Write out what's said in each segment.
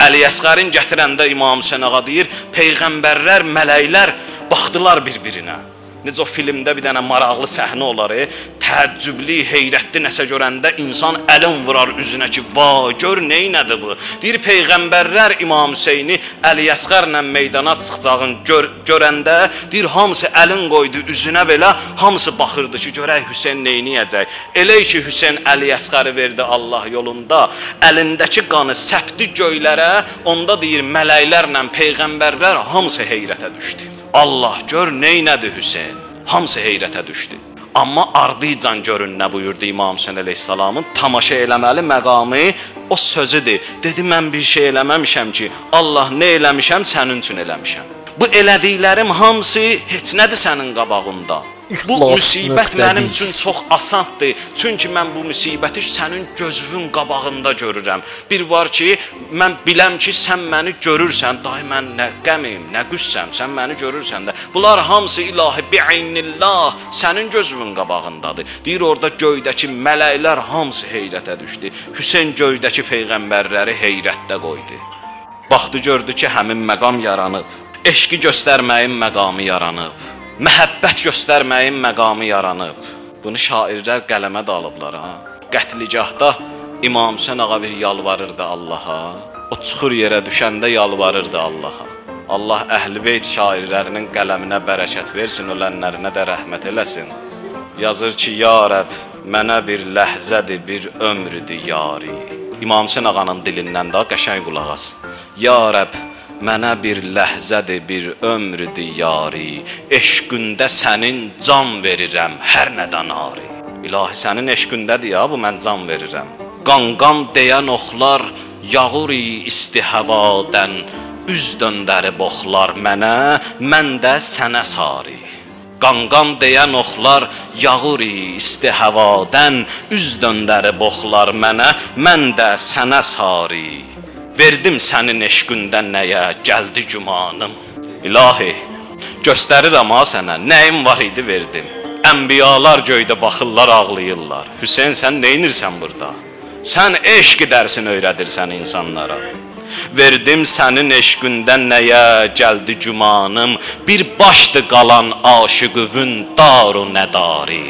Əli Əsqərin gətirəndə İmam Hüseyn ağa deyir, peyğəmbərlər, mələklər baxdılar bir-birinə. Necə o filmdə bir dənə maraqlı səhnə olar, təəccüblü, heyrətli nəsə görəndə insan əlin vurar üzünə ki, vay, gör neynədir bu? Deyir, peyğəmbərlər İmam Hüseyni Əli Əsqərlə meydana çıxacağın görəndə, deyir, hamısı əlin qoydu üzünə belə, hamısı baxırdı ki, görək Hüseyn neyniyəcək. Elə ki, Hüseyn Əli Əsqəri verdi Allah yolunda, əlindəki qanı səpdi göylərə, onda deyir, mələklərlə peyğəmbərlər hamısı heyrətə düşdü. Allah, gör neynədir Hüseyn? Hamısı heyrətə düşdü. Amma ardıcan görün nə buyurdu İmam Hüseyn əleyhissalamın tamaşa eləməli məqamı o sözüdür. Dedi, mən bir şey eləməmişəm ki, Allah nə eləmişəm, sənin üçün eləmişəm. Bu elədiklərim hamısı heç nədir sənin qabağında. Bu müsibət mənim üçün çox asandır. Çünki mən bu müsibəti sənin gözünün qabağında görürəm. Bir var ki, mən biləm ki, sən məni görürsən. Dahi mən nə qəmim, nə qüssəm, sən məni görürsən də. Bunlar hamısı ilahi bi'eynillah sənin gözünün qabağındadır. Deyir, orada göydəki mələklər hamısı heyrətə düşdü. Hüseyn göydəki peyğəmbərləri heyrətdə qoydu. Baxdı, gördü ki, həmin məqam yaranıb. Eşqi göstərməyin məqamı yaranıb. Məhəbbət göstərməyin məqamı yaranıb. Bunu şairlər qələmə də alıblar. Qətligahda İmam Hüseyn ağa bir yalvarırdı Allaha. O çuxur yerə düşəndə yalvarırdı Allaha. Allah Əhl-i Beyt şairlərinin qələminə bərəkət versin, ölənlərinə də rəhmət eləsin. Yazır ki, ya Rəbb, mənə bir ləhzədir, bir ömrüdür yari. İmam Hüseyn ağanın dilindən daha qəşəng qulaq as. Ya Rəbb, mənə bir ləhzədir, bir ömrüdür yari. Eşqündə sənin can verirəm, hər nədən ari. İlahi, sənin eşqündədir ya, bu mən can verirəm. Qanqan deyən oxlar yağır isti həvadən. Üz döndərib oxlar mənə, mən də sənə sari. Qanqan deyən oxlar yağır isti həvadən. Üz döndərib oxlar mənə, mən də sənə sari. Verdim sənin eşqündən nəyə, gəldi gümanım. İlahi, göstərirəm ha sənə, nəyim var idi verdim. Ənbiyalar göydə baxırlar, ağlayırlar. Hüseyn, sən neynirsən burada? Sən eşq dərsin öyrədirsən insanlara. Verdim sənin eşqündən nəyə, gəldi gümanım. Bir başdı qalan aşıqıvın daru nədari.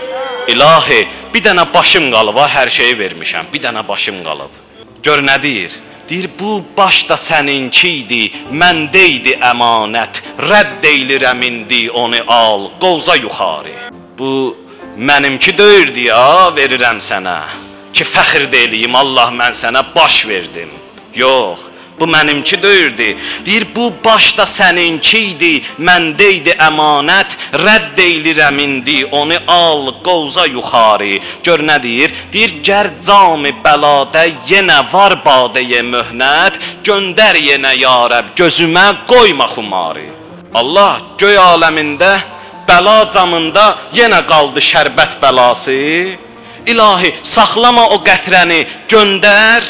İlahi, bir dənə başım qalıb, hər şeyi vermişəm, bir dənə başım qalıb. Gör nə deyir? Deyir, bu baş da səninki idi, məndə idi əmanət. Rədd eylirəm indi onu al, qovza yuxarı. Bu mənimki deyirdi ya, verirəm sənə. Ki fəxr deyiliyim, Allah mən sənə baş verdim. Yox, bu mənimki deyirdi. Deyir, bu baş da səninki idi, məndə idi əmanət. Rədd eylirəm indi onu al, qovza yuxarı. Gör nə deyir? Deyir, gər cami bəladə yenə var badəyə möhnət. Göndər yenə ya Rəbb, gözümə qoyma xumarı. Allah göy aləmində, bəla camında yenə qaldı şərbət bəlası. İlahi, saxlama o qətrəni, göndər,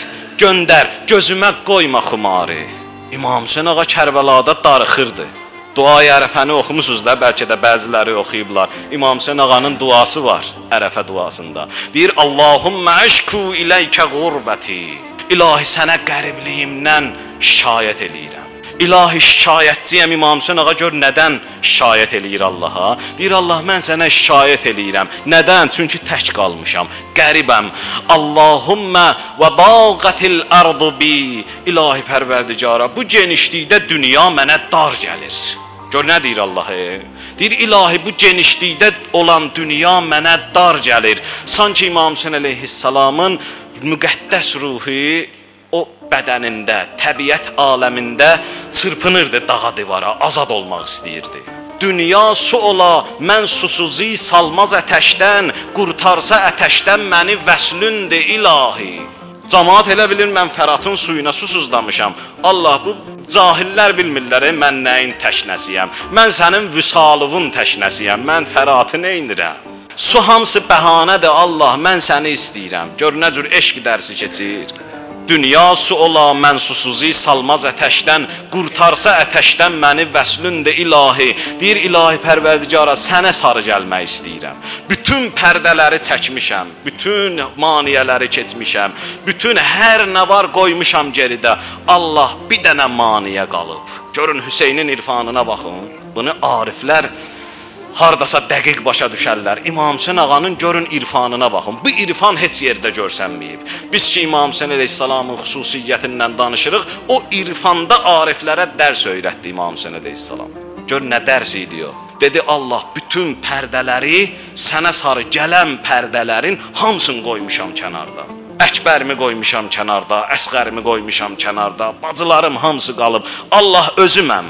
gözümə qoyma xumarı. İmam Hüseyn ağa Kərbəlada darıxırdı. Dua-i Ərəfəni oxumusunuz da, bəlkə də bəziləri oxuyublar. İmam Hüseyn ağanın duası var Ərəfə duasında. Deyir, Allahümmə əşku iləykə qurbəti. İlahi, sənə qəribliyimdən şikayət eləyirəm. İlahi, şikayətçiyəm. İmam Hüseyn ağa gör nədən şikayət eləyir Allaha? Deyir, Allah, mən sənə şikayət eləyirəm. Nədən? Çünki tək qalmışam, qəribəm. Allahümmə və bağətil ərdu bi. İlahi Pərverdigara, bu genişlikdə dünya mənə dar gəlir. Gör nə deyir Allahı? Deyir, ilahi, bu genişlikdə olan dünya mənə dar gəlir. Sanki İmam Hüseyn əleyhissalamın müqəddəs ruhu o bədənində, təbiət aləmində çırpınırdı dağa divara, azad olmaq istəyirdi. Dünya su ola, mən susuzi salmaz ətəşdən, qurtarsa ətəşdən məni vəslündür ilahi. Camaat elə bilir, mən Fəratın suyuna susuzlamışam. Allah, bu cahillər bilmirlər, mən nəyin təşnəsiyəm. Mən sənin vüsaluvun təşnəsiyəm, mən Fəratı neynirəm. Su hamısı bəhanədir, Allah, mən səni istəyirəm. Gör nə cür eşq dərsi keçir. Dünya su ola, mən susuzu salmaz ətəşdən, qurtarsa ətəşdən məni vəslündə ilahi. Deyir, ilahi pərverdigara, sənə sarı gəlmək istəyirəm. Bütün pərdələri çəkmişəm, bütün maniyələri keçmişəm, bütün hər nə var qoymuşam geridə. Allah bir dənə maniyə qalıb. Görün, Hüseynin irfanına baxın. Bunu ariflər hardasa dəqiq başa düşərlər. İmam Hüseyn ağanın görün irfanına baxın. Bu irfan heç yerdə görsənməyib. Biz ki İmam Hüseyn əleyhissalamın xüsusiyyətindən danışırıq, o irfanda ariflərə dərs öyrətdi İmam Hüseyn əleyhissalam. Gör nə dərs idi o. Dedi Allah, bütün pərdələri, sənə sarı gələn pərdələrin hamısını qoymuşam kənarda. Əkbərimi qoymuşam kənarda, Əsqərimi qoymuşam kənarda, bacılarım hamısı qalıb. Allah özüməm.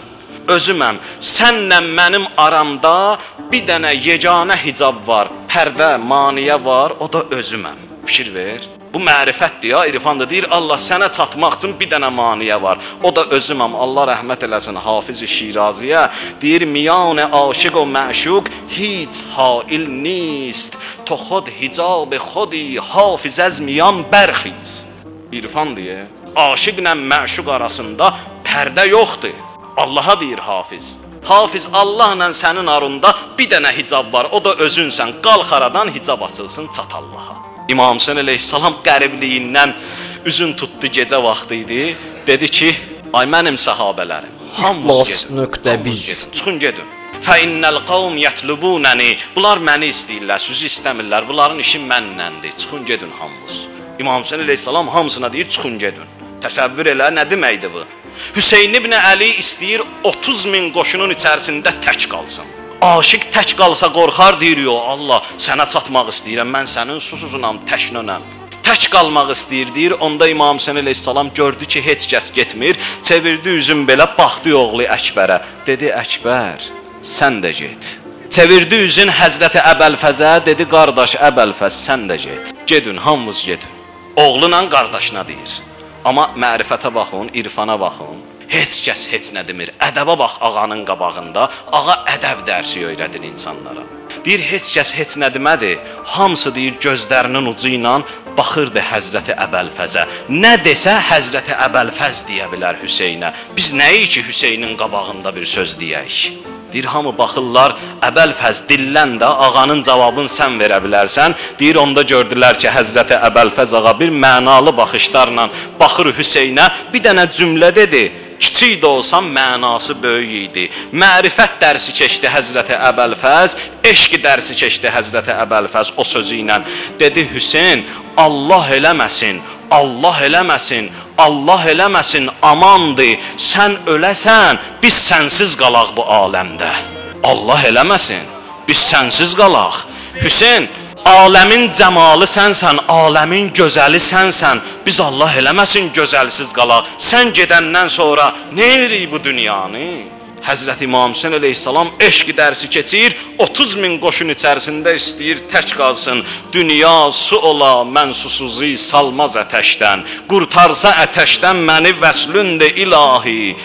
Sənlə mənim aramda bir dənə yeganə hicab var, pərdə, maniyə var, o da özüməm. Fikir ver. Bu mərifətdir ya, irfandır. Deyir, Allah sənə çatmaq üçün bir dənə maniyə var, o da özüməm. Allah rəhmət eləsin Hafiz-i Şiraziyə. Deyir, miyan aşiq و معشوق هیچ حائل نیست تو خود حجاب خودی حافظ از میان برخیز. İrfan diye, aşiqlə məşuq arasında pərdə yoxdur. Allaha deyir Hafiz. Hafiz, Allahla sənin arında bir dənə hicab var, o da özünsən. Qalx aradan hicab açılsın, çat Allaha. İmam Hüseyn əleyhissalam qəribliyindən üzün tutdu, gecə vaxtı idi. Dedi ki, ay mənim səhabələrim, hamınız gedin, çıxın gedin. فَإِنَّ الْقَوْمِ يَطْلُبُونَنِي. Bunlar məni istəyirlər, sizi istəmirlər. Bunların işi mənləndir. Çıxın gedin hamınız. İmam Hüseyn əleyhissalam hamısına deyir, çıxın gedin. Təsəvvür elə, nə deməkdir bu? Hüseyn ibn Əli istəyir 30 min qoşunun içərisində tək qalsın. Aşiq tək qalsa qorxar, deyir, yo Allah, sənə çatmaq istəyirəm, mən sənin susuzunam, təknönəm. Tək qalmaq istəyir, deyir, onda İmam Hüseyn əleyhissalam gördü ki, heç kəs getmir, çevirdi üzün belə, baxdı oğlu Əkbərə. Dedi, Əkbər, sən də get. Çevirdi üzün Həzrəti Əbəlfəzə, dedi, qardaş Əbəlfəz, sən də get. Gedin, hamınız gedin. Oğlunla qardaşına deyir. Amma mərifətə baxın, irfana baxın. Heç kəs heç nə demir. Ədəbə bax ağanın qabağında. Ağa ədəb dərsi öyrədir insanlara. Deyir, heç kəs heç nə demədi. Hamısı deyir, gözlərinin ucu ilə baxırdı Həzrəti Əbəlfəzə. Nə desə Həzrəti Əbəlfəz deyə bilər Hüseynə. Biz nəyi ki Hüseynin qabağında bir söz deyək? Deyir, hamı baxırlar, Əbəlfəz dillən də ağanın cavabını sən verə bilərsən. Deyir, onda gördülər ki, Həzrəti Əbəlfəz ağa bir mənalı baxışlarla baxır Hüseynə, bir dənə cümlə dedi. Kiçik də olsa mənası böyük idi. Mərifət dərsi keçdi Həzrəti Əbəlfəz, eşq dərsi keçdi Həzrəti Əbəlfəz o sözü ilə. Dedi, Hüseyn, Allah eləməsin, Allah eləməsin, Allah eləməsin, amandır, sən öləsən, biz sənsiz qalaq bu aləmdə. Allah eləməsin, biz sənsiz qalaq. Hüseyn, aləmin cəmalı sənsən, aləmin gözəli sənsən, biz Allah eləməsin gözəlsiz qalaq. Sən gedəndən sonra nə edirik bu dünyanı? Həzrəti İmam Hüseyn əleyhissalam eşq dərsi keçir, 30 min qoşun içərisində istəyir tək qalsın. Dünya su ola, mən susuzu salmaz ətəşdən, qurtarsa ətəşdən məni vəslündə ilahi.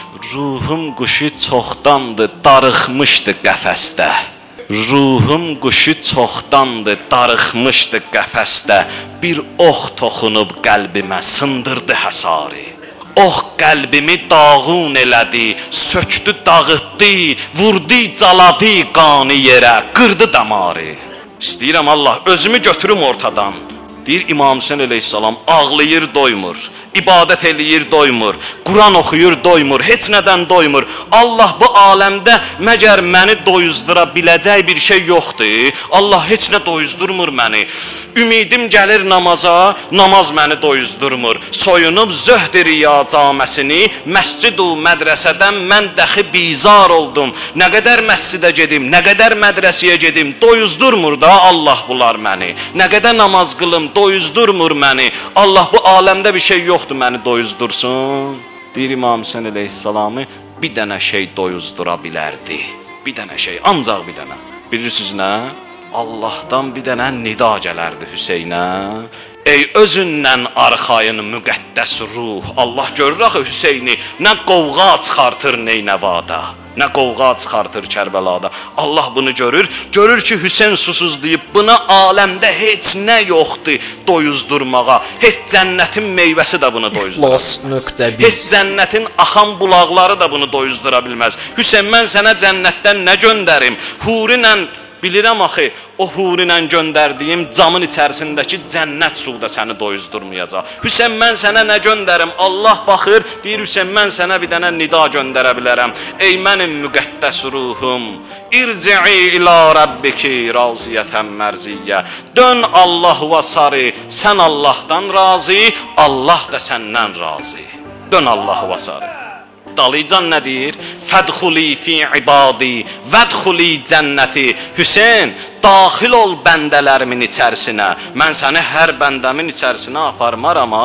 Ruhum quşu çoxdandır, darıxmışdı qəfəsdə. Ruhum quşu çoxdandır, darıxmışdı qəfəsdə. Bir ox toxunub qəlbimə sındırdı həsarı. Ox qəlbimi dağun elədi, söktü, dağıtdı, vurdu, caladı qanı yerə, qırdı damarı. İstəyirəm Allah, özümü götürüm ortadan. Deyir İmam Hüseyn əleyhissalam, ağlayır, doymur, ibadət eləyir, doymur, Quran oxuyur, doymur, heç nədən doymur. Allah bu aləmdə məgər məni doyuzdura biləcək bir şey yoxdur. Allah heç nə doyuzdurmur məni. Ümidim gəlir namaza, namaz məni doyuzdurmur. Soyunub zöhd riya caməsini, məscid-u mədrəsədən mən dəxi bizar oldum. Nə qədər məscidə gedim, nə qədər mədrəsəyə gedim, doyuzdurmur da Allah bunlar məni. Nə qədər namaz qılım, doyuzdurmur məni. Allah bu aləmdə bir şey yoxdur məni doyuzdursun. Deyir İmam Hüseyn əleyhissalamı, bir dənə şey doyuzdura bilərdi. Bir dənə şey, ancaq bir dənə. Bilirsiniz nə? Allahdan bir dənə nida gələrdi Hüseynə. Ey özündən arxayın müqəddəs ruh. Allah görür axı Hüseyni nə qovğa çıxartır neynəvada. Nə qovğa çıxartır Kərbəlada. Allah bunu görür. Görür ki, Hüseyn susuzlayıb. Buna aləmdə heç nə yoxdur doyuzdurmağa. Heç cənnətin meyvəsi də bunu doyuzdura bilməz. Heç cənnətin axan bulaqları da bunu doyuzdura bilməz. Hüseyn, mən sənə cənnətdən nə göndərim? Hurinlə bilirəm axı, o hurinlə göndərdiyim camın içərisindəki cənnət suyu da səni doyuzdurmayacaq. Hüseyn, mən sənə nə göndərim? Allah baxır, deyir Hüseyn, mən sənə bir dənə nida göndərə bilərəm. Ey mənim müqəddəs ruhum, irci'i ila rabbiki raziyətən mərziyyə. Dön Allah və sarı, sən Allahdan razı, Allah da səndən razı. Dön Allah və sarı. Dalıcan nə deyir? Fədxuli fi ibadi, vədxuli cənnəti. Hüseyn, daxil ol bəndələrimin içərisinə. Mən səni hər bəndəmin içərisinə aparmaram,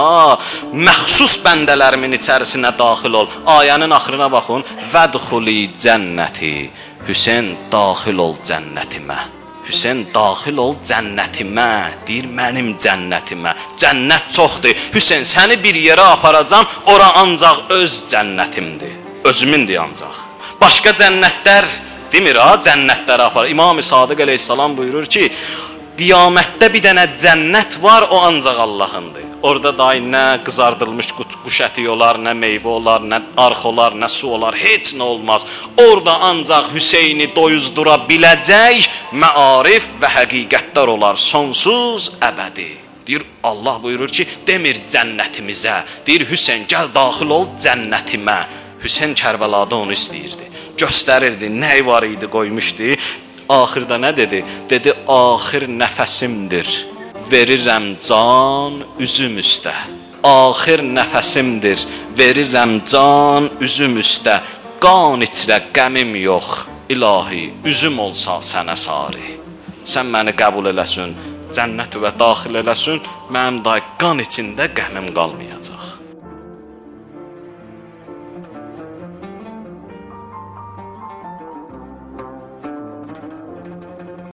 məxsus bəndələrimin içərisinə daxil ol. Ayənin axırına baxın. Vədxuli cənnəti. Hüseyn, daxil ol cənnətimə. Hüseyn, daxil ol cənnətimə, deyir mənim cənnətimə. Cənnət çoxdur. Hüseyn, səni bir yerə aparacam, ora ancaq öz cənnətimdir. Özümündür ancaq. Başqa cənnətlər demir ha, cənnətlərə apar. İmam-ı Sadiq əleyhissalam buyurur ki, qiyamətdə bir dənə cənnət var, o ancaq Allahındır. Orada da nə qızardılmış quş əti olar, nə meyvə olar, nə arx olar, nə su olar, heç nə olmaz. Orada ancaq Hüseyni doyuzdura biləcək məarif və həqiqətlər olar, sonsuz, əbədi. Deyir, Allah buyurur ki, demir cənnətimizə, deyir Hüseyn, gəl daxil ol cənnətimə. Hüseyn Kərbəlada onu istəyirdi, göstərirdi, nə var idi qoymuşdu. Axırda nə dedi? Dedi, axır nəfəsimdir. Verirəm can üzüm üstə. Axir nəfəsimdir. Verirəm can üzüm üstə. Qan içrə qəmim yox. İlahi, üzüm olsa sənə sari. Sən məni qəbul eləsin, cənnət və daxil eləsin, mənim da qan içində qəmim qalmayacaq.